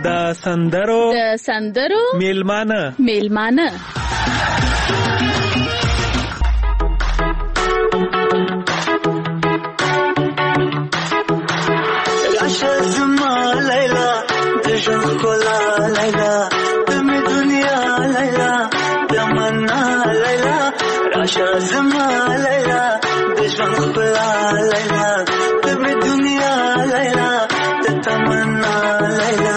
د سندرو میلمانه راشه زما لیلا د ژوند ښکلا لیلا د مې دنیا لیلا تمنا لیلا راشه زما لیلا د ژوند ښکلا لیلا د مې دنیا لیلا د تمنا لیلا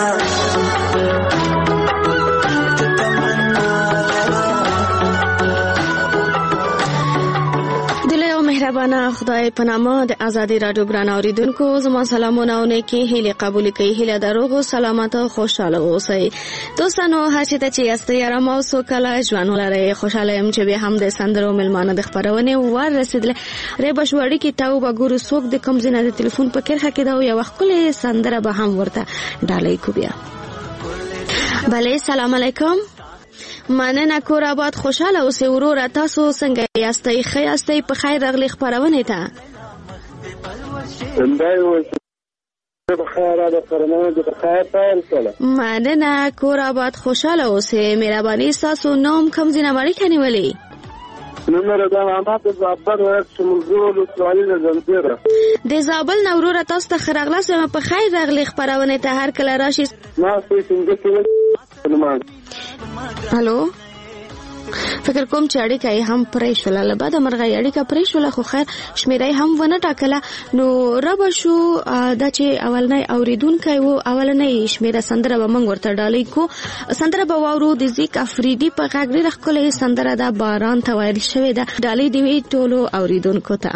مهربانه خدای په نامه د ازادي رادیو ګران اوریدونکو زما سلامونه او نیکی هیله قبول کړئ. هیله دروغ سلامت او خوشاله اوسئ. دوستانو هر چی ته چې یاستئ آرام او سوکاله ژوند ولرئ. خوشاله يم چې به هم د سندرو ملمانه د خبرونه ور رسیدله. ریبش وړي کې تاو بګورو سوک د کم زینه د ټلیفون په کرخه کې دا یو وخت کله سندره به هم ورته ډالۍ کو بیا. بله سلام علیکم. مننه کور آباد خوشاله اوسئ وروره. تاسو څنګه یاستئ؟ ښه یاستئ؟ په خیر راغلی خپرونې ته. مننه کور آباد خوشاله اوسئ. مهرباني ستاسو نوم کوم ځای نه اړیکه نیولې؟ د زابل نه وروره تاسو ته ښه راغلاست. په خیر راغلی خپرونې ته هر کله راشي. هلو فکر کوم چې اړیکه یې هم پرې شوله. له بعده مرغۍ اړیکه پرې شوله خو خیر شمیره هم ونه ټاکله. نو ربه شو دا چې اولنی اوریدونکی و اولنی شمیره سندره به موږ ورته ډالۍ کو. سندره به واورو د زیک افریدي په غږ ډېره ښکلې سندره ده. باران ته ویل شوې ده. ډالۍ دې وي ټولو اوریدونکو ته.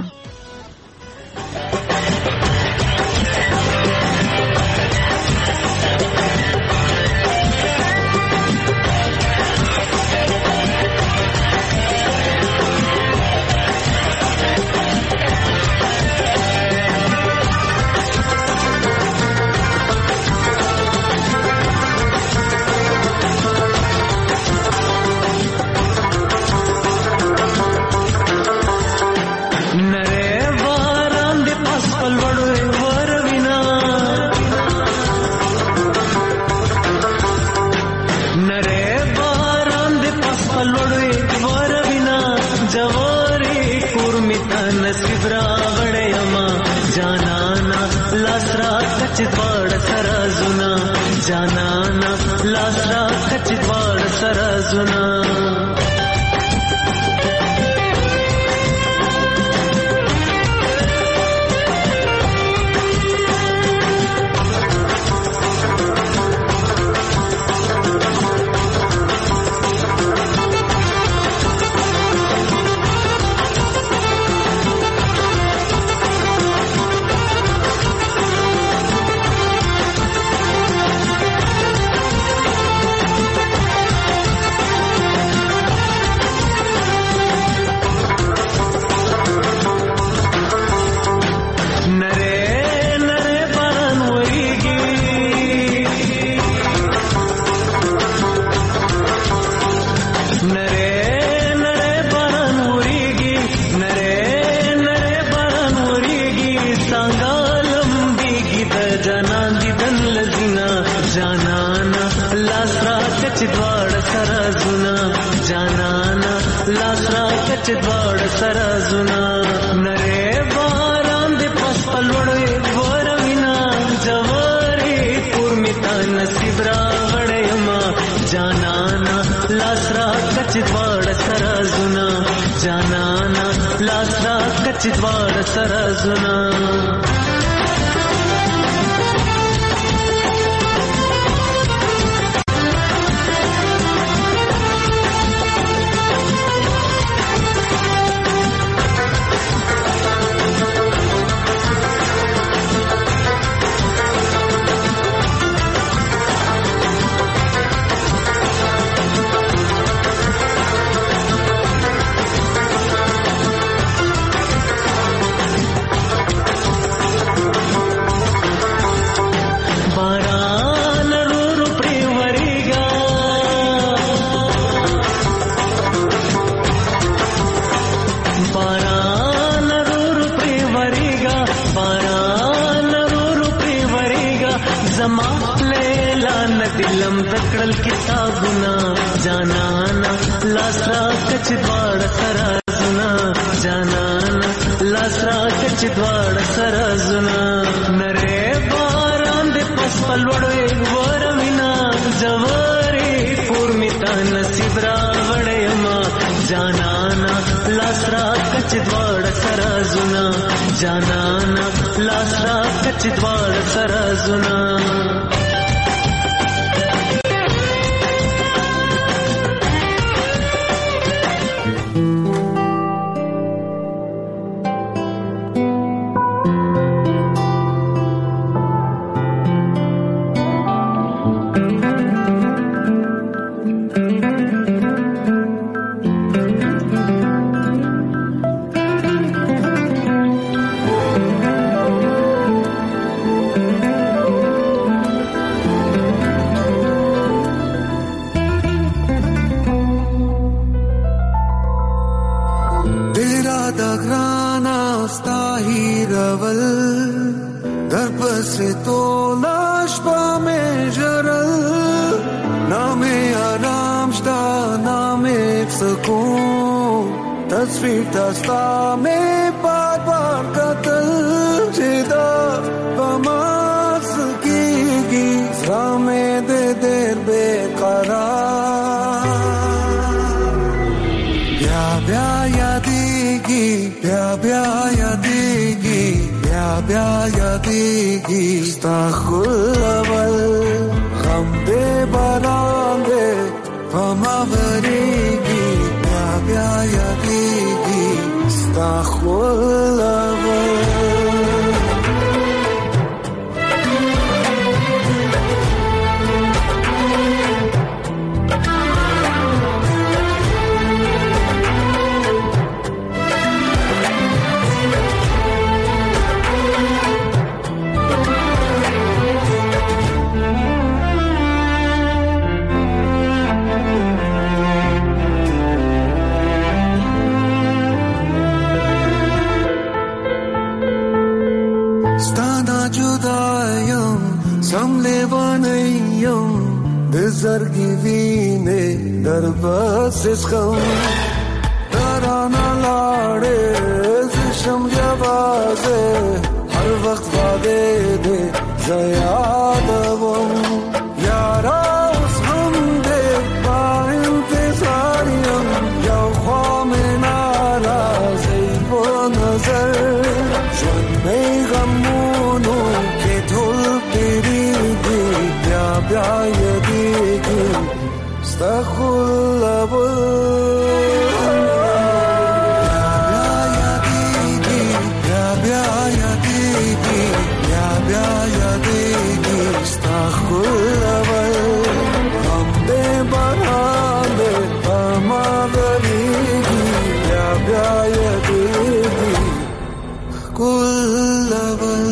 टिलम तकड़ल किताबुना जानाना लासरा कचद्वाड़ सराजुना जानाना लासरा कचद्वाड़ सराजुना नरे बारांदे पस्पलवड़ो एक वरमिना जवारे पूर्मिता नसीबरा वड़यमा जानाना लासरा कचद्वाड़ सराजुना जानाना लासरा कचद्वाड़ सराजुना तस्वीर दस्ता में बार बार कतल जिदा बमास की में दे देर बेकरार ब्या ब्या यादेगी ब्या ब्या यादेगी ब्या ब्या यादेगी स्ताखुलवल गम दे बरांदे फमावरेगी ब्या ब्या यादेगी स्ताखुलवल Zargivine darbas kham tarana lade zisham jawaze har waqt wade de zayadavam yara us hum de ba intizariyam yaw kham nara zaybo nazar jan mein ghamunu ke dhul teri di bya bya Stakhulabul Ya yadigi Ya bya yadigi Ya bya yadigi Stakhulabul Hamde barhande Hamagarigi Ya bya yadigi Kullabul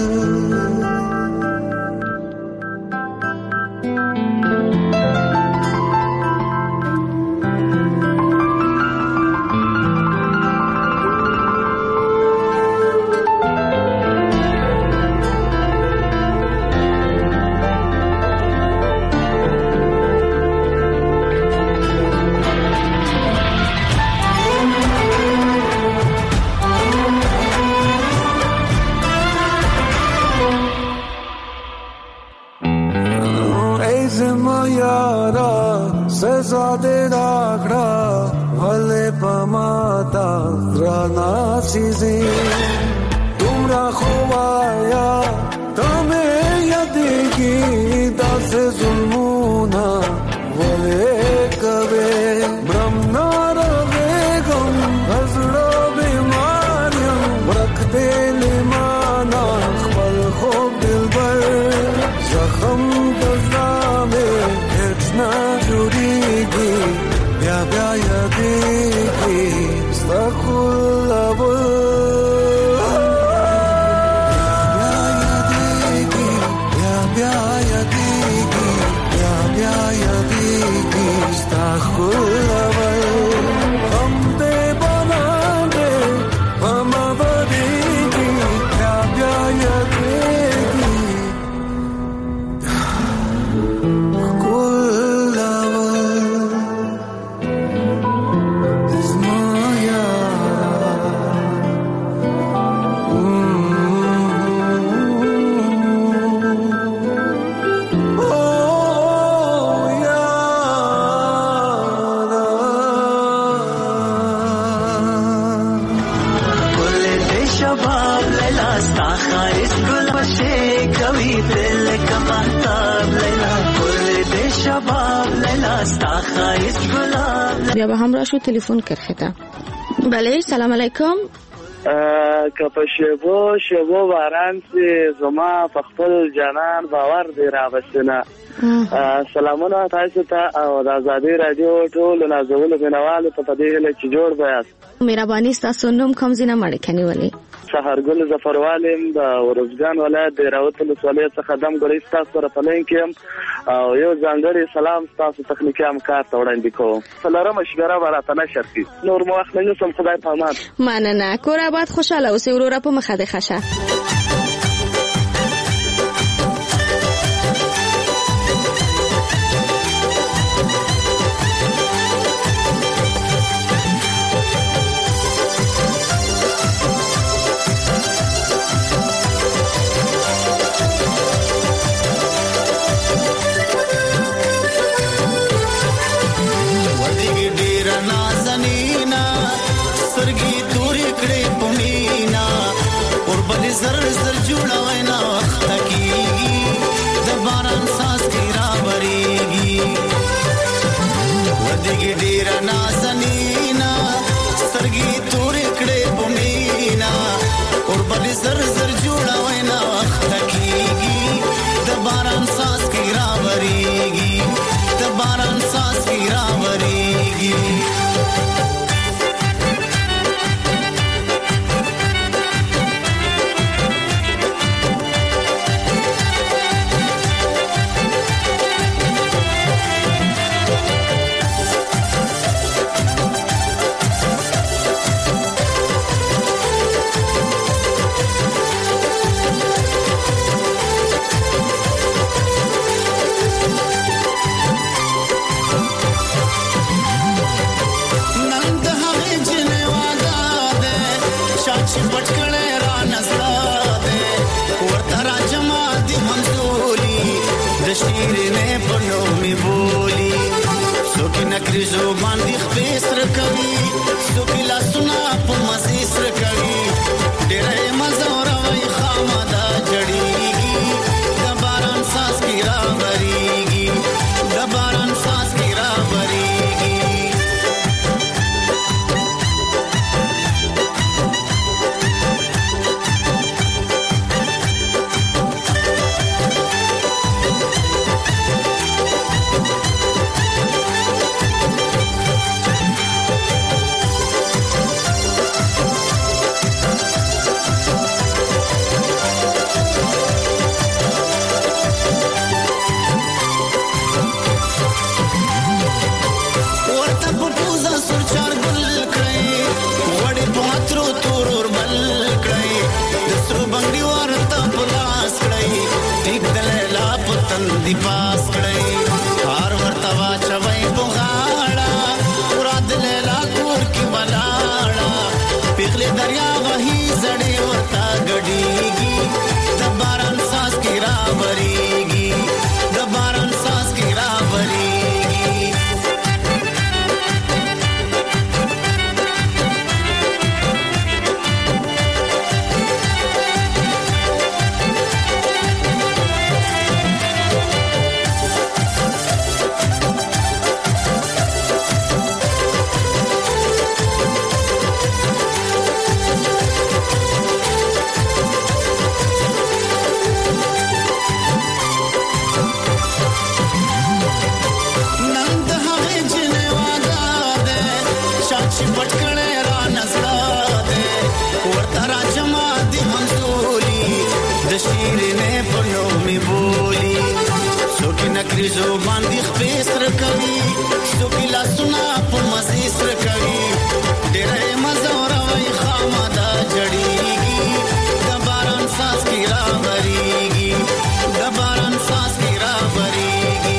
Sezade ragra vale pamata rana sizi tumra khwaya tame yadigi das zulmuna vale kave brahma rave gum hazra bimariyan rakhte limana khwal khub dilbar zakham dazame etna jurigi ya bya yadigi stakhulabul ya bya yadigi ya bya شباب لیلا ستا خایست گلاب. بیا به هم راشو تلفن کرخته. بله سلام علیکم. که په شیبو باران چې زما په خپل جانان باور دی راوستنه. سلامونه تاسو ته او د آزادۍ رادیو ټول نازولو بنوالو ته په دې هیله چې جوړ بیاست. مهرباني ستاسو نوم کوم ځای نه مړ کني ولې؟ سحرګل ظفروالم د ورزګان ولایت د راوتل ولایت څخه دم غړي تاسو سره په لین کې او یو ځانګړي سلام تاسو تخنیکی همکار ته وړاندې کوم. سلام مشوره براته نشر کی نور مو وخت نه سم خدای پامان. مننه کور آباد خوشاله اوسې وروره په مخه ده خشه. زر زر جوړوي نا وخت کیږي د باران ساس کی را وریږي ودګي ډیر نازنینا سترګي تور کړي پمینا اور بل زر زر جوړوي نا وخت کیږي د باران ساس کی را وریږي د باران ساس کی را وریږي. نکریزو باندې خپې سره کوي سوکي لاسونه په مزي سره کوي ډېرې مزور وای خامدا جړېږي د باران ساس کی را وریږي د باران ساس کی را وریږي. دی پاس کړی هر ورته واچوي بغاړه مراد لیلا کور کی ولاړه پیغله دریا وਹੀ زړې ورته غډيږي د باران ساس کی را وریږي د باران ساس کی را وریږي. نکریزو باندې خپې سره کوي سوکي لاسونه په مزي سره کوي ډېرې مزور وای خامدا جړېږي د باران ساس کی را وریږي د باران ساس کی را وریږي.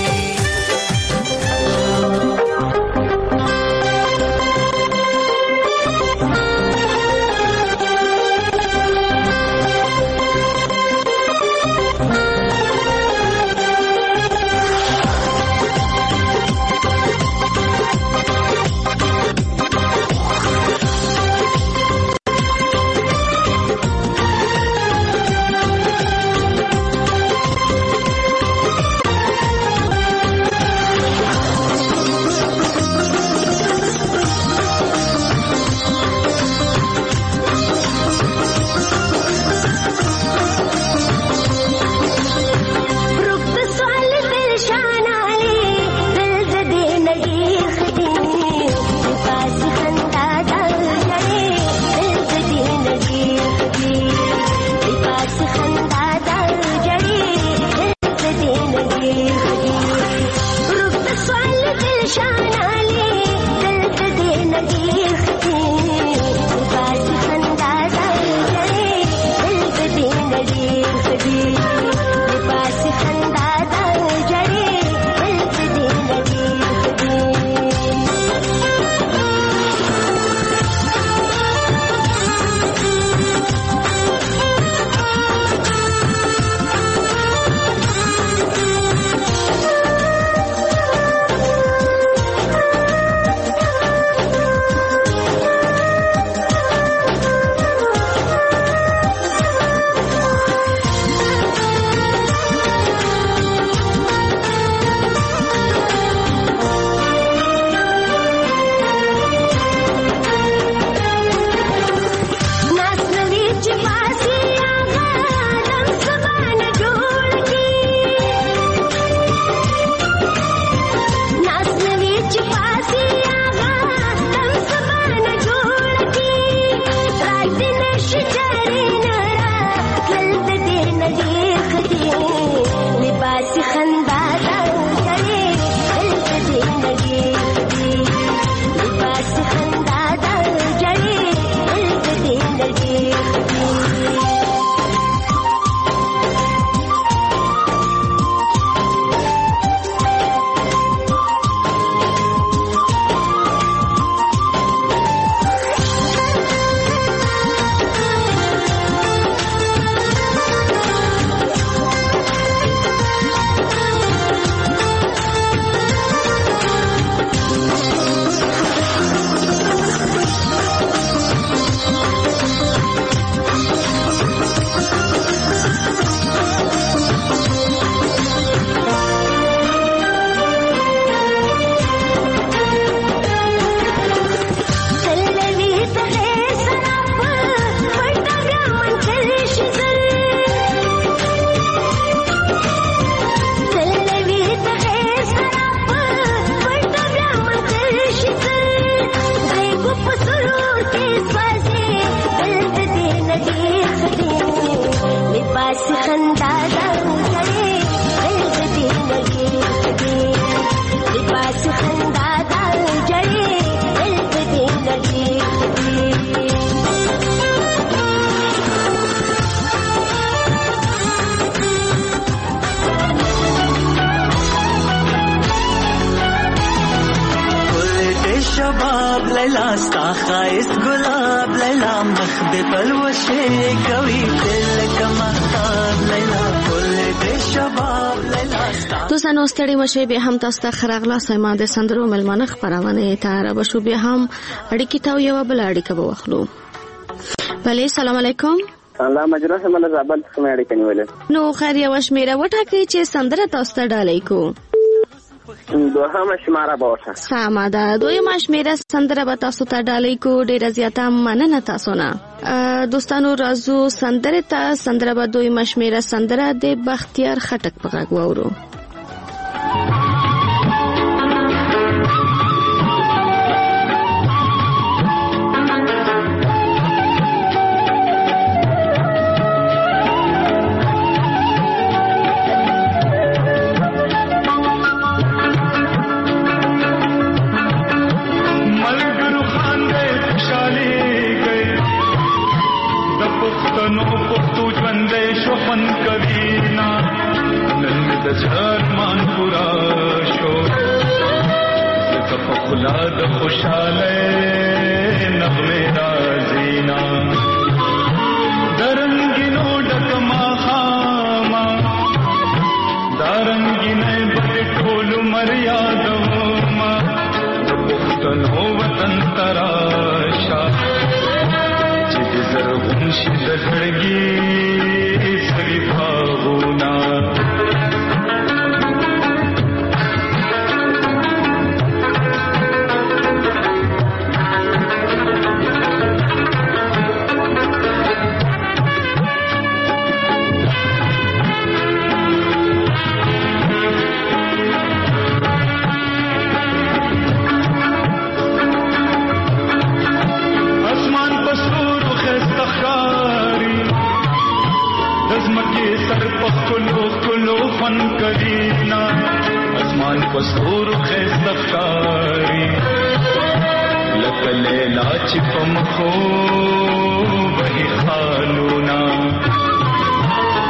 لګي لباس خندا د جړې بل څه دې لګي شباب لیلا ستا خایست گلاب لیلا مخ دې پلوشې کوي دل کما لیلا کل دې شباب لیلا ستا دوستانو ستړي مشه به هم تاسو ته خراغلا سیمه د سندرو ملمنه خبرونه ته را بشو به هم اړیکې ته یو بل اړیکه به واخلو. بله سلام علیکم. سلام مجروح مله زابل څخه اړیکه نیولې. نو خیر یو شمیره وټاکئ چې سندره تاسو ته ډالۍ کو. دوهمه شماره به وټاکئ. سمه ده. دویمه شمیره سندره به تاسو ته ډالۍ کو. ډیره زیاته مننه تاسو نه. دوستانو راځو سندره ته. سندره به دویمه شمیره سندره د بختیار خټک په غږ واورو. خوشاله نغمه رازینا درنگینو ډکما خاما دارنگینه بټول مریادوما د پښتنو وطن تراشا چې زرغون شي د زړګي سړي باغونه کرینا اسمان کو سور خیز دفتاری لکلے لاچ پم خو بہی خالونا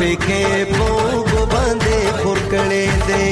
पे के पोगो बांधे फुरकड़े दे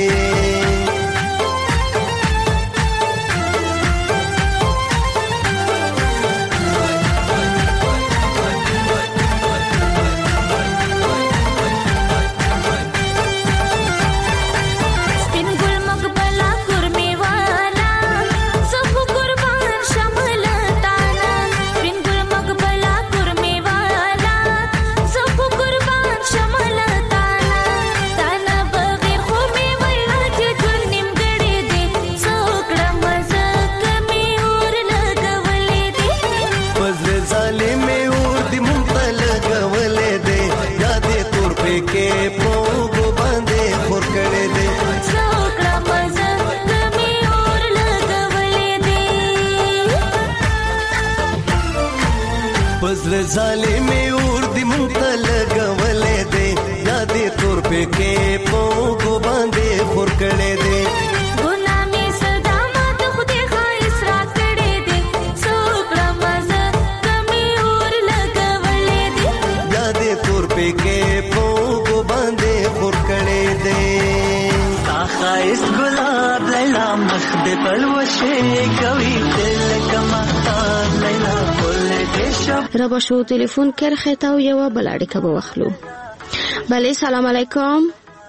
जाले में उर्दी मुंतल गवले दे यादे तोर पे के पोगो बांधे फुरकड़े दे गुनामी सदामत खुदे खाइस राकड़े दे सोकड़ा मजा कमी और लगवले दे यादे तोर पे के पोगो बांधे फुरकड़े दे खाइस गुलाब लैला मखदे पलवशे कवि दिल कमहताब लैला ربا شو تلفون کرخه تا و یو بلاړی کبه واخلو. بله سلام علیکم.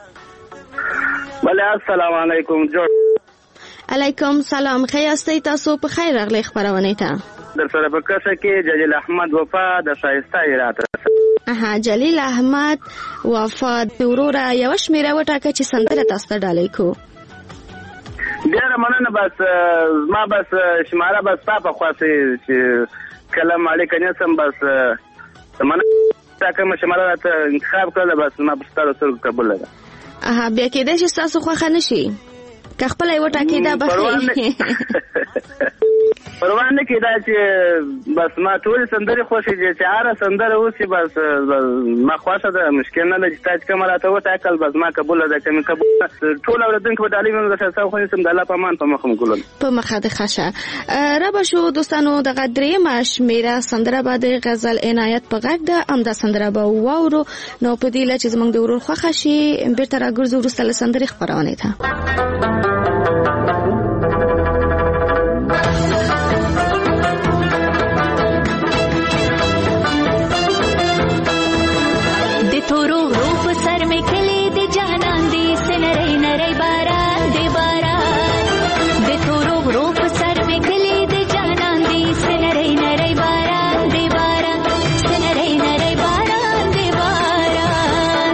بله السلام علیکم. علیکم سلام. خیاستی تاسو په خیر راغلی خبرونه ته. در سره په کسه کې جلیل احمد وفا د شایسته راته. اها جلیل احمد وفا ورور یو شمیره وټاکه چې سندره تاسو ته ډالې کو. ډیره مننه بس ما بس شماره بس په خاصه چې کلام علیک نسم بس مننه تا کوم شماره ته انتخاب کړل بس ما بستر سره قبول لګا. اها بیا کې د چې تاسو خو خنشي که خپل یو ټاکي دا بخې پروان نه کېدا چې بس ما ټول سندري خوشي دي چې اره سندره اوسي بس ما خواشه ده مشکل نه لږ تاج کمراته وته کل بس ما قبول ده چې قبول ټول اوردونکو په تعلیم د شاسو خو سم د الله پامان په مخم ګولل په مخه د خشه رب شو دوستانو د غدري ماش میرا سندره باندې غزل عنایت په غږ ده ام د سندره به وورو نو په دې لچ زمنګ د ورور خوښ شي بیرته راګرځو ورسله سندري خبرونه ته थोरो रूप सर में खिले दे जानान दी से नरे नरे बारान दे बारान दे थोरो रूप सर में खिले दे जानान दी से नरे नरे बारान दे बारान से नरे नरे बारान दे बारान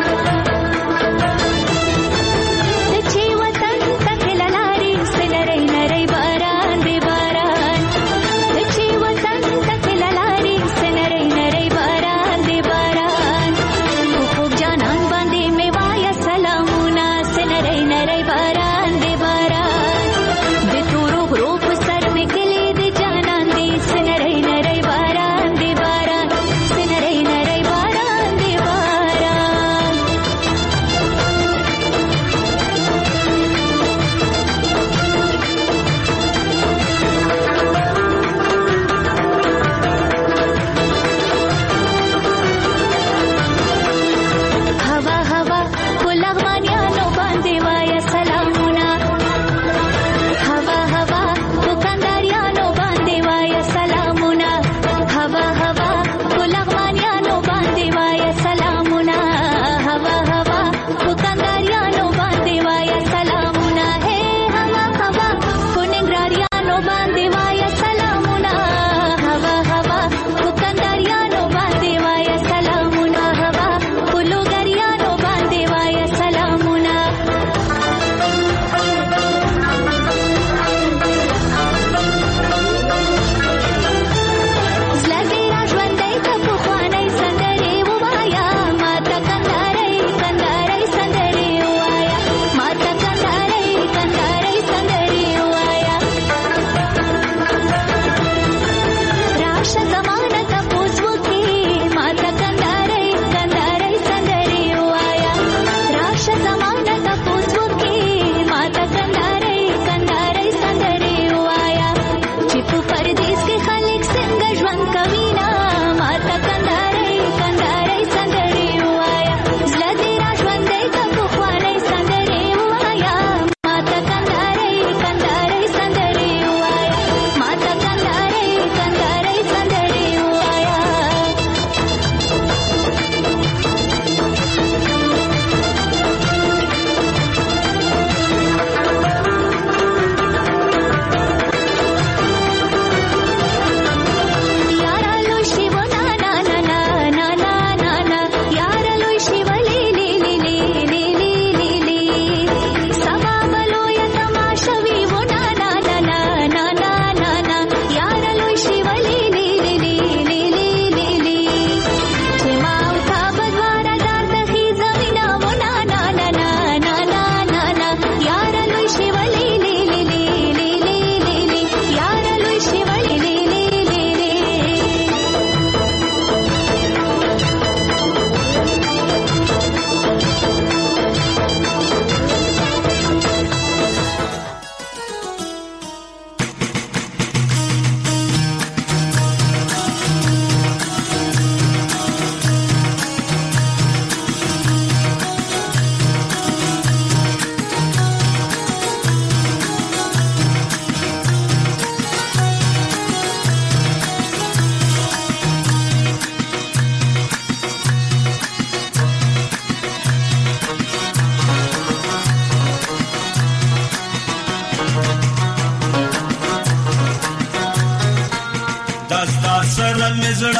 दे छे वतन तक ललारी से नरे नरे बारान दे बारान दे छे वतन तक ललारी से नरे नरे बारान दे बारान जाना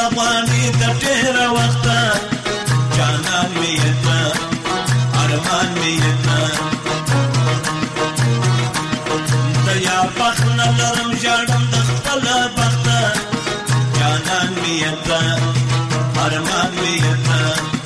غواني د ډېره وخته جانان مې ته ارمان مې ته د یا بخت نه لرم ژاړم د خپل بخته جانان مې ته ارمان مې ته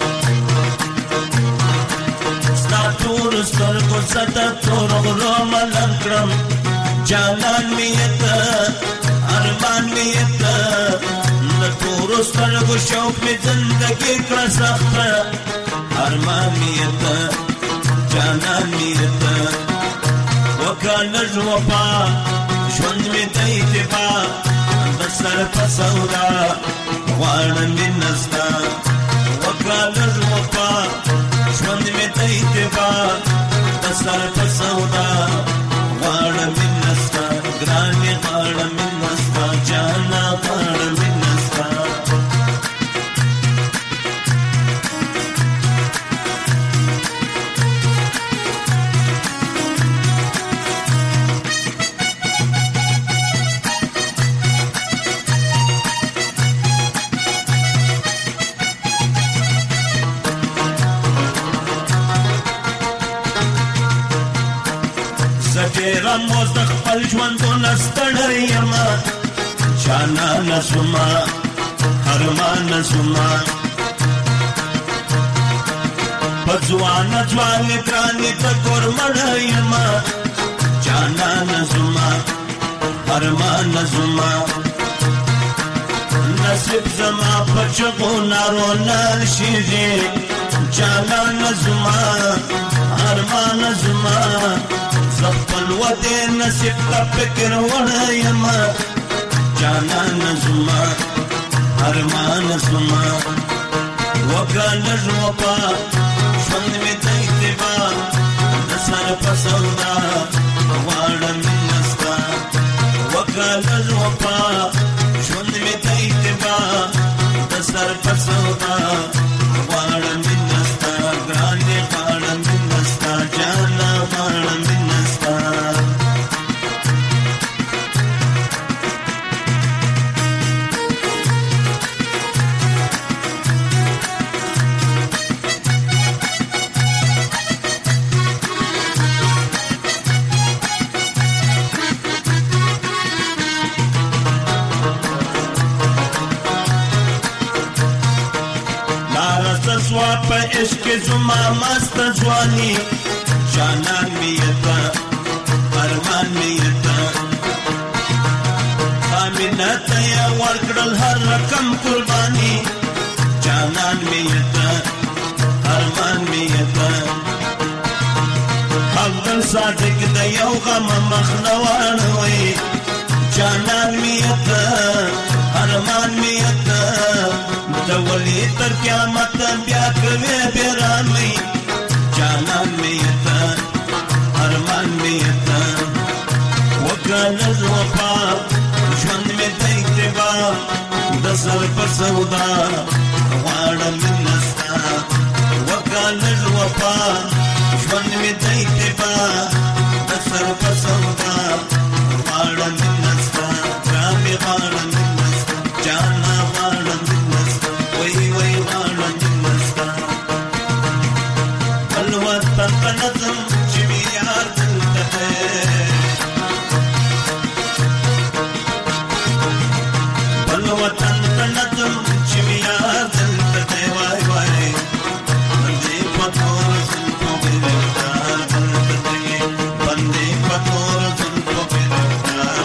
ستا تور سترګو څه د تور غرو ملنګ کړم جانان مې ته ارمان مې ته د تورو سترګو شوق مې زندګي کړه سخته ارمان مې ته جانان مې ته وکړه لږ وفا ژوند مې د اتباع د سر په سودا غواړم مینه ستا وکړه لږ وفا ژوند مې د اتباع د سر په سودا غواړم مینه ستا ګرانې غواړم مینه ستا جانا غواړم مینه ستا ډېره موز د خپل ژوندونه ستړی یمه جانانه زما ارمانه زما په ځوانه ځوانې ګرانې ته ګورمړی یمه جانانه زما ارمانه زما نصیب زما په چغو نارو نه شیږي جانانه زما ارمانه زما زخپل ودې نصیب ته فکر وړی یمه جانانه زما ارمانه زما وکړه لږ وفا ژوند مې د اتباع د سر په سودا غواړم مینه ستا وکړه لږ وفا ژوند مې د اتباع د سر په سودا غواړم مینه ستا ګرانې غواړم مینه ستا جانه غواړم مینه ستا سوا په عشق زما مست ځواني جانان مې ته ارمان مې ته امینه ته یې ورکړل هر رقم قرباني جانان مې ته ارمان مې ته عبدل صادق د یو غم مخ نه واړوي جانان مې ته ارمان مې ته د ولی تر قیامت بیا کوي بیرامي جانان مې ته ارمان مې ته وکړه لږ وفا ژوند مې د اتباع د سر په سودا غواړم مینه ستا وکړه لږ وفا ژوند مې د اتباع د سر په سودا غواړم مینه ستا ګرانې غواړم مینه ستا جانا غواړم مینه ستا وای وای غواړم مینه ستا بل وطن په نظم چې مې یار دلته دی بل وطن په نظم چې مې یار دلته دی وای وای بندې په تور زلفو ګرفتار دلته دی بندې په تور زلفو ګرفتار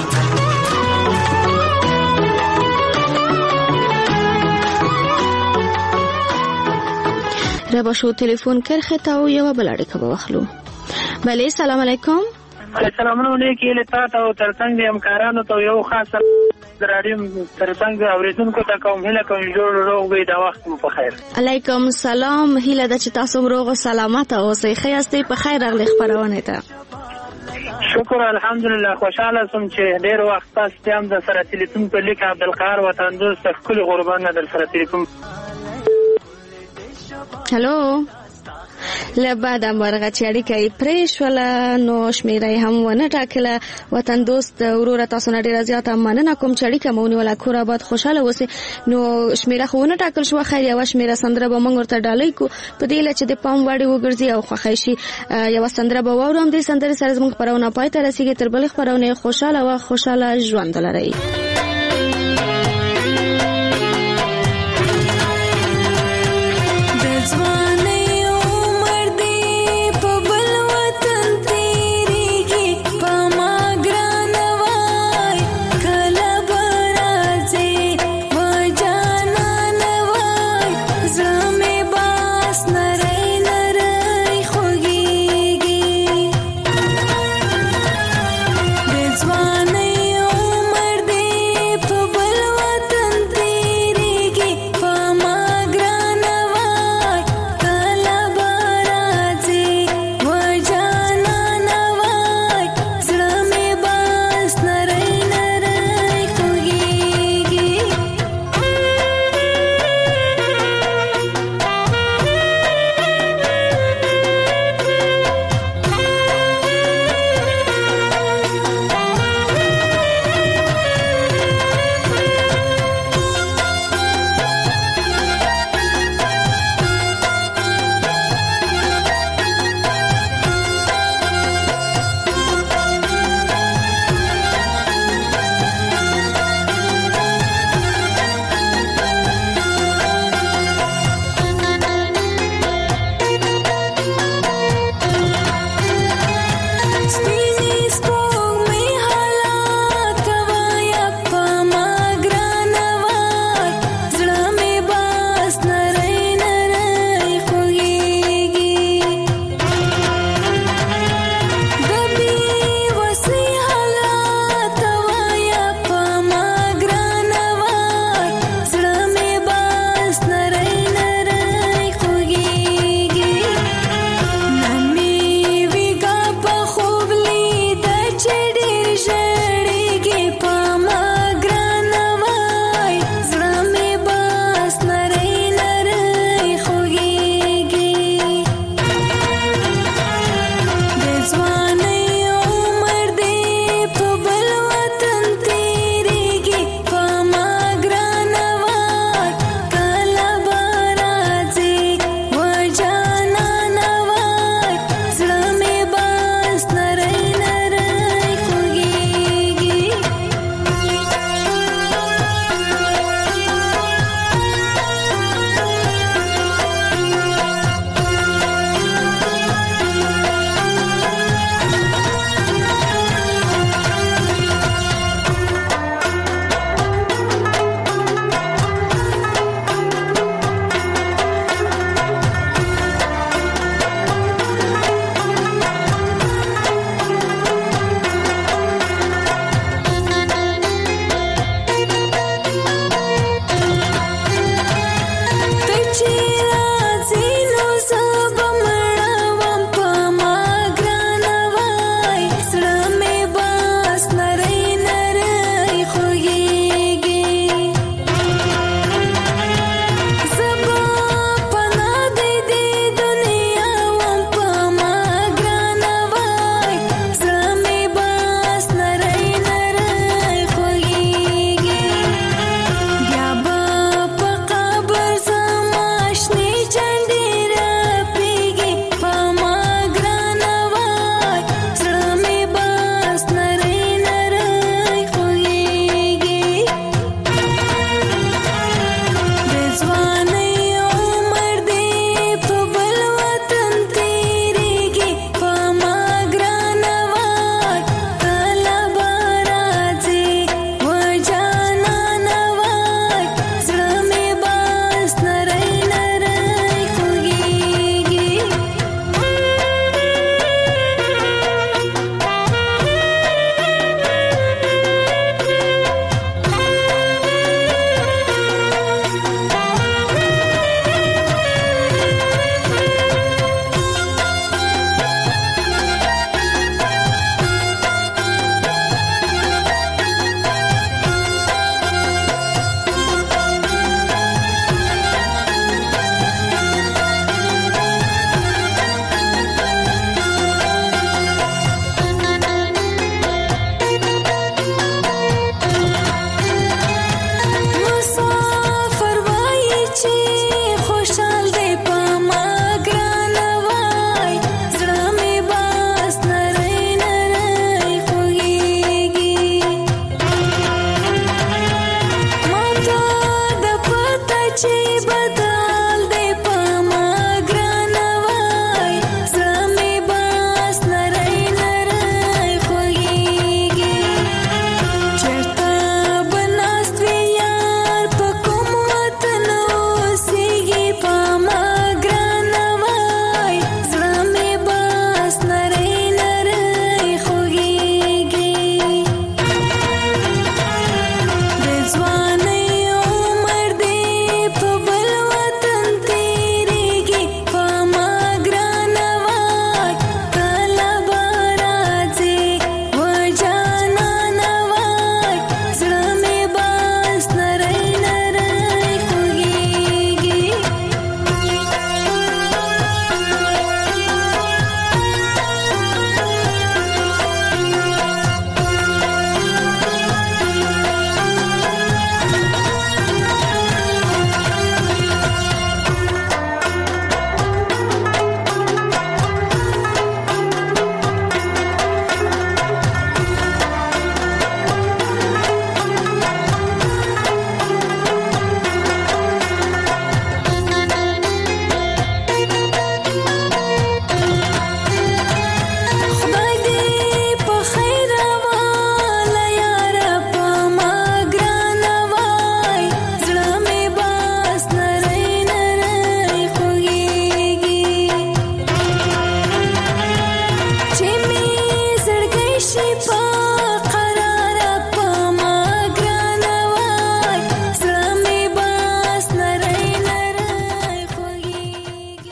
ربا شو تلیفون کرخه تا او یو بل اړیکه به واخلو. بله سلام علیکم. السلام علیکم لتا ته او ترڅنګ همکارانو ته یو خاص رادیو ترڅنګ اوریدونکو ته کوم هله کوم جوړ روغ وي دا وخت مو په خیر. علیکم سلام هله د چې تاسو روغ او سلامت اوسئ خیاستې په خیر راغلی خبرونه ته. شکر الحمدلله خوشاله سم چې ډیر وخت تاسو ته هم د سره تلیفون په لیک عبدالقهار وطن دوست خپل قربان در سره تلیفون. هلو له بعد مرغه چې اړیکه یې پرې شوله نو شمیره یې هم ونه ټاکله. وطن دوست وروره تاسو نه ډېره زیاته مننه کوم چې اړیکه مو ونیوله. کور آباد خوشحاله اوسئ. نو شمیره خو ونه ټاکل شوه. خیر یوه شمیره سندره به موږ ورته ډالۍ کړو په دې هیله چې د پام وړ وګرځي او خوښی شي. یوه سندره به واورو. همدې سندرې سره زموږ خپرونه پای ته رسېږي. تر بلې خپرونې خوشحاله ژوند ولرئ.